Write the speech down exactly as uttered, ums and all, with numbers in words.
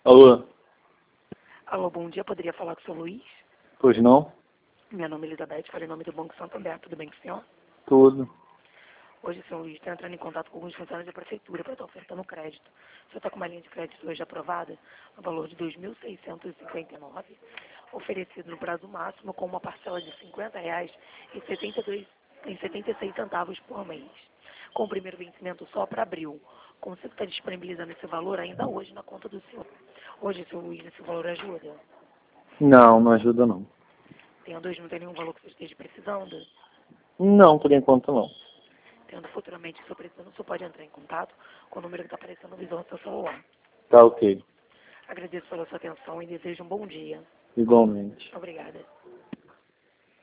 Alô? Alô, bom dia. Poderia falar com o seu Luiz? Pois não? Meu nome é Elizabeth, falei em nome do Banco Santander. Tudo bem com o senhor? Tudo. Hoje o senhor Luiz está entrando em contato com alguns funcionários da prefeitura para estar ofertando crédito. O senhor está com uma linha de crédito hoje aprovada, no valor de dois mil seiscentos e cinquenta e nove reais, oferecido no prazo máximo com uma parcela de cinquenta reais e setenta e dois e setenta e seis centavos por mês. Com o primeiro vencimento só para abril. Consigo estar disponibilizando esse valor ainda hoje na conta do senhor. Hoje, seu Luiz, esse valor ajuda? Não, não ajuda não. Tendo hoje não tem nenhum valor que você esteja precisando? Não, por enquanto não. Tendo futuramente o senhor precisando, o senhor pode entrar em contato com o número que está aparecendo no visor do seu celular. Tá ok. Agradeço pela sua atenção e desejo um bom dia. Igualmente. Obrigada.